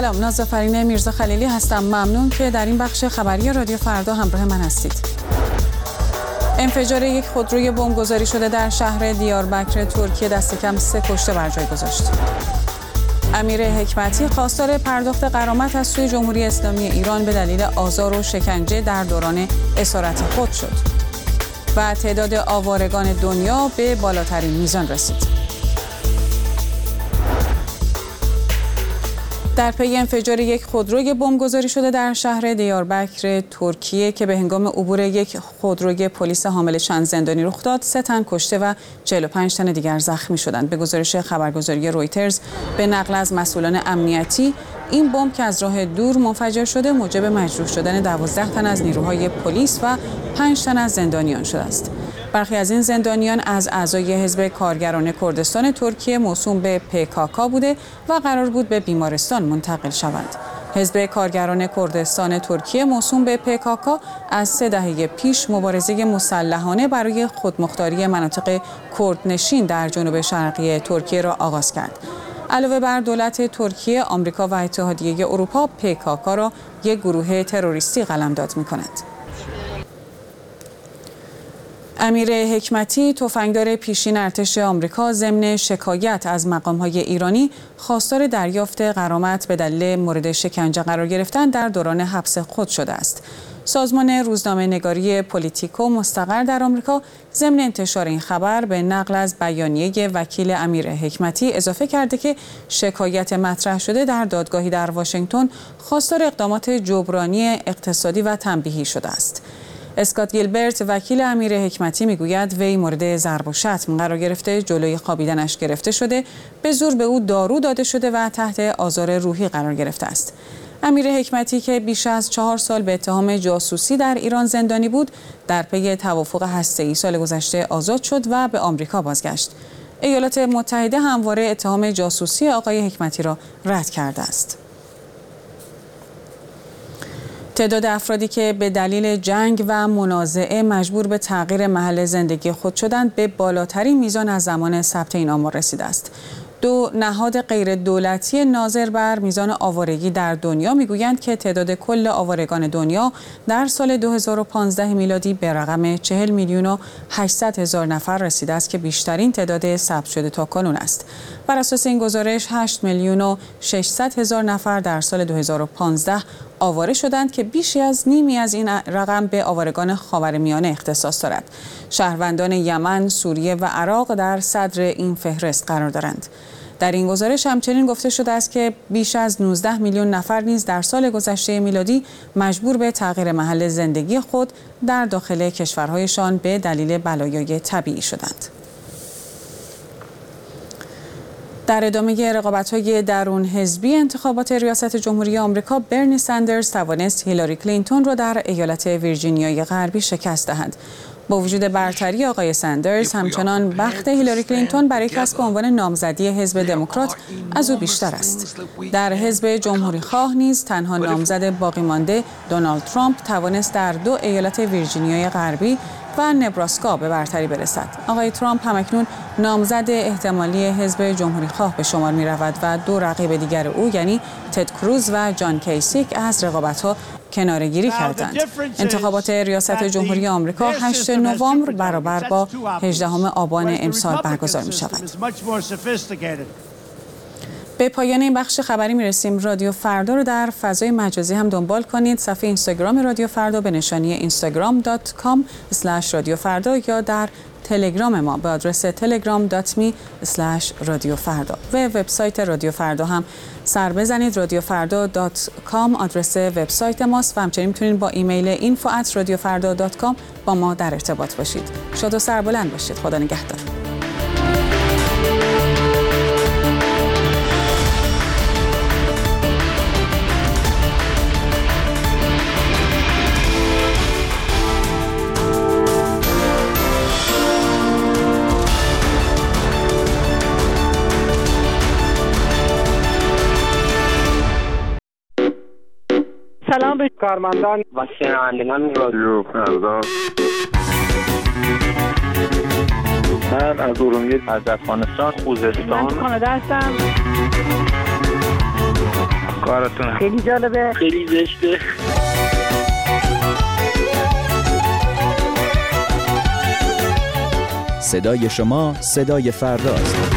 سلام، نازافرین میرزا خلیلی هستم. ممنون که در این بخش خبری رادیو فردا همراه من هستید. انفجار یک خودروی بمب گذاری شده در شهر دیاربکر ترکیه دست کم 3 کشته بر جای گذاشت. امیر حکمتی خواستار پرداخت غرامت از سوی جمهوری اسلامی ایران به دلیل آزار و شکنجه در دوران اسارت خود شد. و تعداد آوارگان دنیا به بالاترین میزان رسید. در پی انفجار یک خودروی بمب گذاری شده در شهر دیاربکر ترکیه که به هنگام عبور یک خودروی پلیس حامل چند زندانی رخ داد، 3 تن کشته و 45 تن دیگر زخمی شدند. به گزارش خبرگزاری رویترز به نقل از مسئولان امنیتی، این بمب که از راه دور منفجر شده موجب مجروح شدن 12 تن از نیروهای پلیس و 5 تن از زندانیان شده است. برخی از این زندانیان از اعضای حزب کارگران کردستان ترکیه موسوم به PKK بوده و قرار بود به بیمارستان منتقل شوند. حزب کارگران کردستان ترکیه موسوم به PKK از 3 دهه پیش مبارزه مسلحانه برای خودمختاری مناطق کردنشین در جنوب شرقی ترکیه را آغاز کرد. علاوه بر دولت ترکیه، آمریکا و اتحادیه اروپا PKK را یک گروه تروریستی قلمداد می‌کند. امیر حکمتی، تفنگدار پیشین ارتش آمریکا، ضمن شکایت از مقام‌های ایرانی خواستار دریافت غرامت به دلیل مورد شکنجه قرار گرفتن در دوران حبس خود شده است. سازمان روزنامه‌نگاری پولیتیکو مستقر در آمریکا ضمن انتشار این خبر به نقل از بیانیه وکیل امیر حکمتی اضافه کرده که شکایت مطرح شده در دادگاهی در واشنگتن خواستار اقدامات جبرانی اقتصادی و تنبیهی شده است. اسکات گیلبرت، وکیل امیر حکمتی، میگوید وی مورد ضرب و شتم قرار گرفته، جلوی خوابیدنش گرفته شده، به زور به او دارو داده شده و تحت آزار روحی قرار گرفته است. امیر حکمتی که بیش از 4 سال به اتهام جاسوسی در ایران زندانی بود، در پی توافق هسته‌ای سال گذشته آزاد شد و به آمریکا بازگشت. ایالات متحده همواره اتهام جاسوسی آقای حکمتی را رد کرده است. تعداد افرادی که به دلیل جنگ و منازعه مجبور به تغییر محل زندگی خود شدند به بالاترین میزان از زمان ثبت این آمار رسیده است. 2 نهاد غیر دولتی ناظر بر میزان آوارگی در دنیا میگویند که تعداد کل آوارگان دنیا در سال 2015 میلادی به رقم 40,800,000 نفر رسیده است که بیشترین تعداد ثبت شده تا کنون است. بر اساس این گزارش 8,600,000 نفر در سال 2015 آواره شدند که بیشی از نیمی از این رقم به آوارگان خاورمیانه اختصاص دارد. شهروندان یمن، سوریه و عراق در صدر این فهرست قرار دارند. در این گزارش همچنین گفته شده است که بیش از 19 میلیون نفر نیز در سال گذشته میلادی مجبور به تغییر محل زندگی خود در داخل کشورهایشان به دلیل بلایای طبیعی شدند. در ادامه رقابت‌های درون حزبی انتخابات ریاست جمهوری آمریکا، برنی سندرز توانست هیلاری کلینتون را در ایالت ویرجینیای غربی شکست دهد. با وجود برتری آقای سندرز، همچنان بخت هیلاری کلینتون برای کسب عنوان نامزدی حزب دموکرات از او بیشتر است. در حزب جمهوری‌خواه نیز تنها نامزد باقی مانده دونالد ترامپ توانست در 2 ایالت ویرجینیای غربی و نبراسکا به برتری برسد. آقای ترامپ همکنون نامزد احتمالی حزب جمهوری‌خواه به شمار می‌رود و 2 رقیب دیگر او یعنی تد کروز و جان کیسیک از رقابت‌ها کناره‌گیری کردند. انتخابات ریاست جمهوری آمریکا 8 نوامبر برابر با 18 آبان امسال برگزار می‌شود. به پایان این بخش خبری میرسیم. رادیو فردا رو در فضای مجازی هم دنبال کنید. صفحه اینستاگرام رادیو فردا به نشانی instagram.com/رادیوفردا یا در تلگرام ما به آدرس telegram.me/رادیوفردا و وبسایت رادیو فردا هم سر بزنید. رادیوفردا.com آدرس وبسایت ماست و همچنین میتونید با ایمیل info@radiofarda.com با ما در ارتباط باشید. شاد و سربلند باشید. خدا نگهدار. سلام به کارمندان و شنوندگان رادیو فردا. من از ارومیه، از افغانستان، خوزستان، من کانادا هستم. کارتون خیلی جالبه. خیلی زشته. صدای شما صدای فرداست.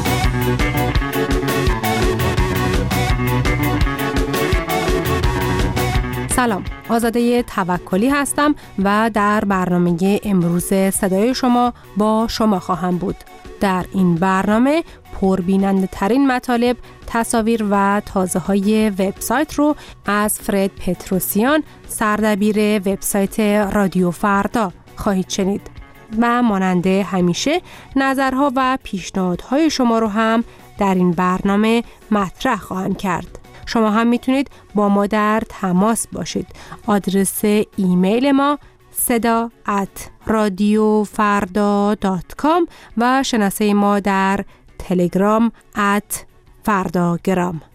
سلام، آزاده توکلی هستم و در برنامه امروز صدای شما با شما خواهم بود. در این برنامه پربیننده ترین مطالب، تصاویر و تازه های وبسایت رو از فرد پتروسیان، سردبیر وبسایت رادیو فردا خواهید شنید. و مانند همیشه نظرها و پیشنهادهای شما رو هم در این برنامه مطرح خواهم کرد. شما هم میتونید با ما در تماس باشید. آدرس ایمیل ما seda@radiofarda.com و شناسه ما در تلگرام @fardagram.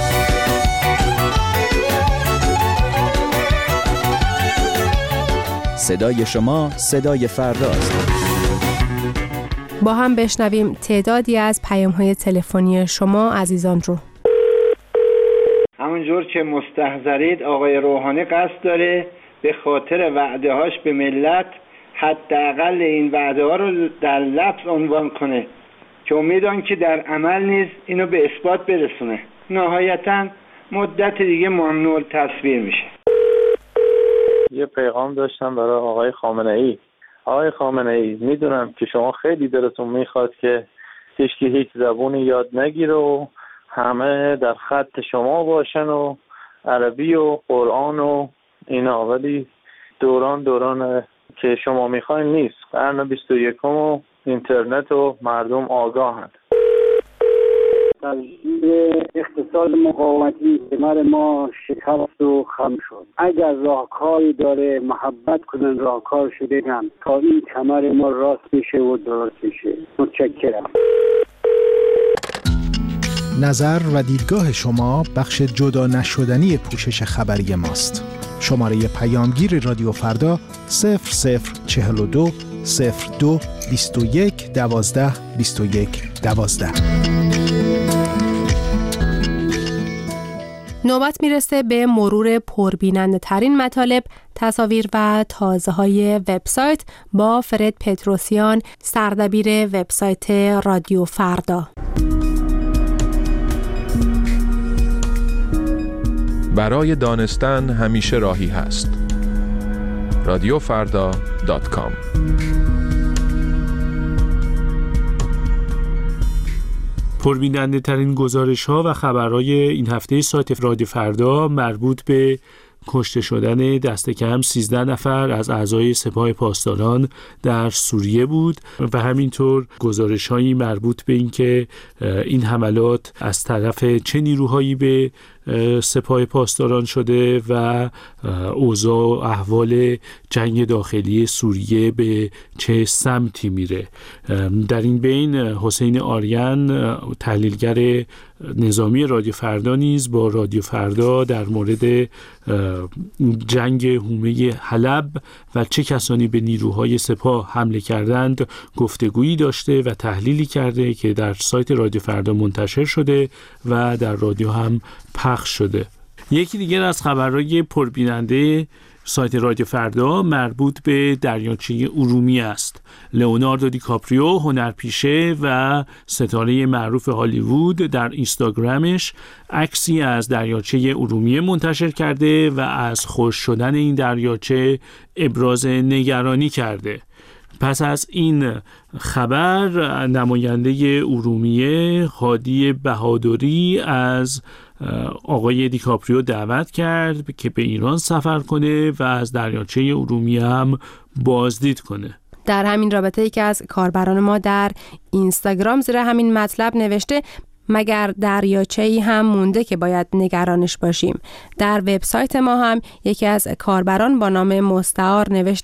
صدای شما صدای فرداست. با هم بشنویم تعدادی از پیام‌های تلفنی شما عزیزان رو. همونجور که مستحضرید آقای روحانی قصد داره به خاطر وعده‌هاش به ملت حداقل این وعده‌ها رو در لفظ عنوان کنه که امیدوارم که در عمل نیز اینو به اثبات برسونه. نهایتاً مدت دیگه ممنوع تصویر میشه. یه پیغام داشتم برای آقای خامنه ای. آقای خامنه ای، میدونم که شما خیلی دلتون میخواد که هیچ زبونی یاد نگیره و همه در خط شما باشن و عربی و قرآن و اینا، ولی دوران که شما میخواین نیست. قرن 21 و اینترنت و مردم آگاهند. تغییر اقتصاد مقاومتی کمر ما شکست و خم شد. اگر راهکاری داره محبت کنن راهکارشو بگن تا این کمر ما راست بشه و درست بشه. متشکرم. نظر و دیدگاه شما بخش جدا نشدنی پوشش خبری ماست. شماره پیامگیر رادیو فردا 0042 02 21 12 21 12. نوبت میرسه به مرور پربیننده ترین مطالب، تصاویر و تازه های وبسایت با فرد پتروسیان، سردبیر وبسایت رادیو فردا. برای دانستن همیشه راهی هست. radiofarda.com. پربیننده ترین گزارش ها و خبرهای این هفته سایت رادیو فردا مربوط به کشته شدن دست کم 13 نفر از اعضای سپاه پاسداران در سوریه بود و همینطور گزارش‌هایی مربوط به اینکه این حملات از طرف چه نیروهایی به سپاه پاسداران شده و اوضاع و احوال جنگ داخلی سوریه به چه سمتی میره. در این بین حسین آریان، تحلیلگر نظامی رادیو فردا، نیز با رادیو فردا در مورد جنگ حومه حلب و چه کسانی به نیروهای سپاه حمله کردند گفتگویی داشته و تحلیلی کرده که در سایت رادیو فردا منتشر شده و در رادیو هم پخش شده. یکی دیگر از خبرهای پربیننده سایت رادیو فردا مربوط به دریاچه ارومیه است. لئوناردو دیکاپریو، هنرپیشه و ستاره معروف هالیوود، در اینستاگرامش عکسی از دریاچه ارومیه منتشر کرده و از خشک شدن این دریاچه ابراز نگرانی کرده. پس از این خبر نماینده ارومیه هادی بهادری از آقای دیکاپریو دعوت کرد که به ایران سفر کنه و از دریاچه ارومیه هم بازدید کنه. در همین رابطه ای که از کاربران ما در اینستاگرام زیر همین مطلب نوشته مگر دریاچه‌ای هم مونده که باید نگرانش باشیم. در وبسایت ما هم یکی از کاربران با نام مستعار نوشته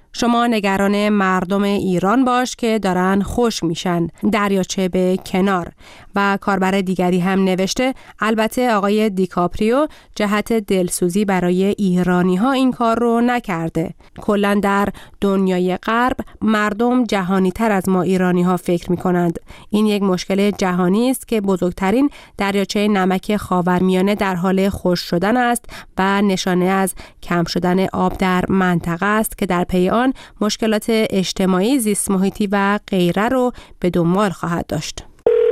شما نگران مردم ایران باش که دارن خشک میشن، دریاچه به کنار. و کاربر دیگری هم نوشته البته آقای دیکاپریو جهت دلسوزی برای ایرانی ها این کار رو نکرده. کلا در دنیای غرب مردم جهانی تر از ما ایرانی ها فکر میکنند. این یک مشکل جهانی است که بزرگترین دریاچه نمک خاورمیانه در حال خشک شدن است و نشانه از کم شدن آب در منطقه است که در پی آن مشکلات اجتماعی، زیست محیطی و غیره رو به دنبال خواهد داشت.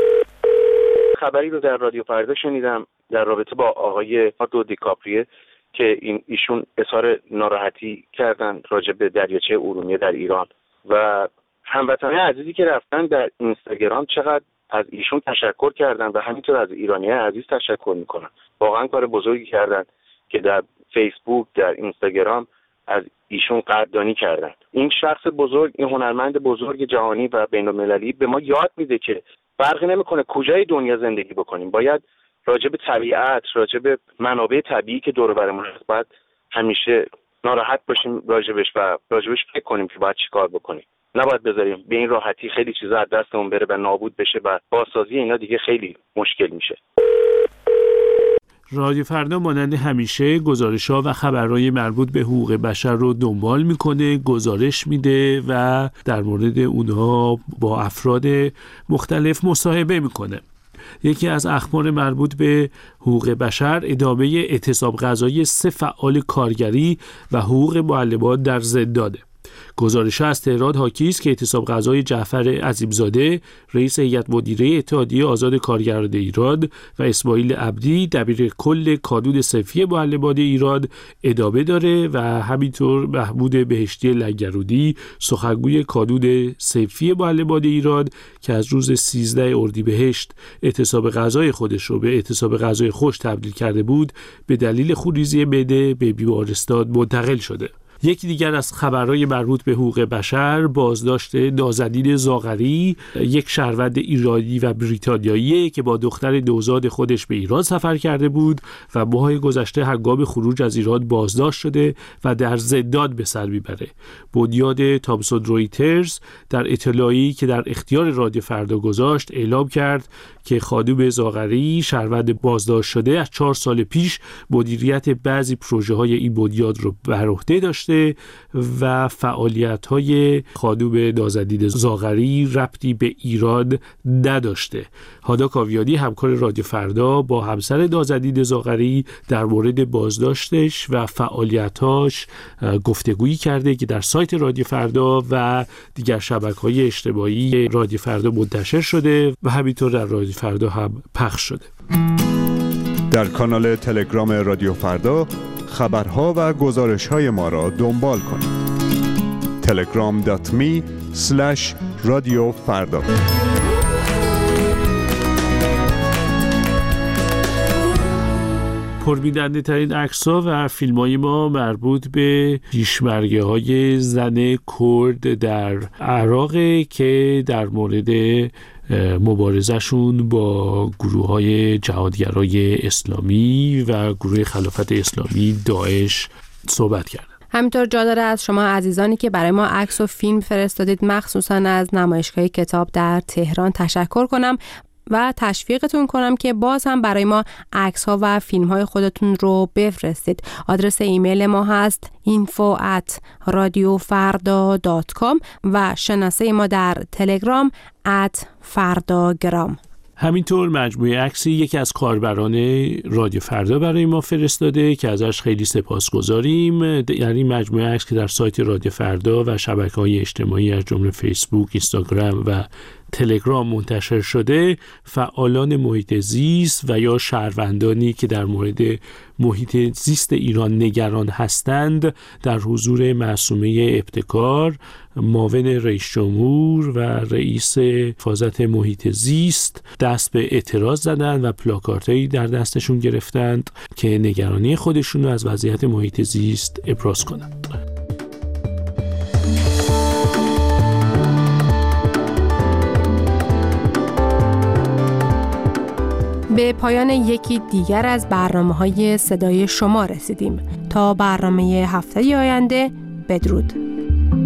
خبری رو در رادیو فردا شنیدم در رابطه با آقای دیکاپریو که ایشون اظهار ناراحتی کردن راجع به دریاچه ارومیه در ایران و هموطنان عزیزی که رفتن در اینستاگرام چقدر از ایشون تشکر کردن و همینطور از ایرانی‌های عزیز تشکر میکنن. واقعا کار بزرگی کردن که در فیسبوک، در اینستاگرام از ایشون قدردانی کردن. این شخص بزرگ، این هنرمند بزرگ جهانی و بین‌المللی به ما یاد میده که فرقی نمیکنه کجای دنیا زندگی بکنیم، باید راجع به طبیعت، راجع به منابع طبیعی که دور و برمون هست باید همیشه ناراحت باشیم راجبش و راجبش فکر کنیم که باید چیکار بکنیم. نباید بذاریم به این راحتی خیلی چیزا از دستمون بره و نابود بشه و بازسازی اینا دیگه خیلی مشکل میشه. رادیو فردا مانند همیشه گزارش‌ها و خبرهای مربوط به حقوق بشر رو دنبال میکنه، گزارش میده و در مورد اونها با افراد مختلف مصاحبه میکنه. یکی از اخبار مربوط به حقوق بشر ادامه اعتصاب غذایی 3 فعال کارگری و حقوق معلمات در زندانه. گزارش از تهران حاکی است که اعتصاب غذای جعفر عظیمزاده رئیس هیئت مدیره اتحادیه آزاد کارگران ایران و اسماعیل عبدی دبیر کل کانون صنفی معلمان ایران ادامه داره و همینطور محمود بهشتی لنگرودی سخنگوی کانون صنفی معلمان ایران که از روز 13 اردیبهشت اعتصاب غذای خودش رو به اعتصاب غذای خشک تبدیل کرده بود به دلیل خونریزی معده به بیمارستان منتقل شده. یکی دیگر از خبرهای مربوط به حقوق بشر بازداشت نازنین زاغری، یک شهروند ایرانی و بریتانیایی که با دختر نوزاد خودش به ایران سفر کرده بود و ماهای گذشته هنگام خروج از ایران بازداشت شده و در زندان به سر میبره. بنیاد تامسون رویترز در اطلاعی که در اختیار رادیو فردا گذاشت اعلام کرد که خانم زاغری شهروند بازداشت شده از 4 سال پیش مدیریت بعضی پروژه‌های این بنیاد رو بر عهده داشته و فعالیت‌های خانم نازنین زاغری ربطی به ایران نداشته. هادا کاویانی همکار رادیو فردا با همسر نازنین زاغری در مورد بازداشتش و فعالیتاش گفتگویی کرده که در سایت رادیو فردا و دیگر شبکه‌های اجتماعی رادیو فردا منتشر شده و همینطور در رادیو فردا هم پخش شده. در کانال تلگرام رادیو فردا خبرها و گزارش‌های ما را دنبال کنید. telegram.me/radiofarda پربیننده ترین عکس‌ها و فیلم‌های ما مربوط به پیشمرگه‌های زن کرد در عراق که در مورد مبارزهشون با گروه‌های جهادگرای اسلامی و گروه خلافت اسلامی داعش صحبت کردن. همینطور جا داره از شما عزیزانی که برای ما عکس و فیلم فرستادید، مخصوصا از نمایشگاه کتاب در تهران تشکر کنم و تشویقتون کنم که باز هم برای ما عکس‌ها و فیلم‌های خودتون رو بفرستید. آدرس ایمیل ما هست info@radiofarda.com و شناسه ما در تلگرام @fardagram. همینطور مجموعه عکسی یکی از کاربران رادیو فردا برای ما فرستاده که ازش خیلی سپاسگزاریم. در این مجموعه عکس که در سایت رادیو فردا و شبکه‌های اجتماعی از جمله فیسبوک، اینستاگرام و تلگرام منتشر شده، فعالان محیط زیست و یا شهروندانی که در مورد محیط زیست ایران نگران هستند در حضور معصومه ابتکار، معاون رئیس جمهور و رئیس حفاظت محیط زیست دست به اعتراض زدند و پلاکارتایی در دستشون گرفتند که نگرانی خودشون رو از وضعیت محیط زیست ابراز کنند. به پایان یکی دیگر از برنامه‌های صدای شما رسیدیم. تا برنامه هفته آینده، بدرود.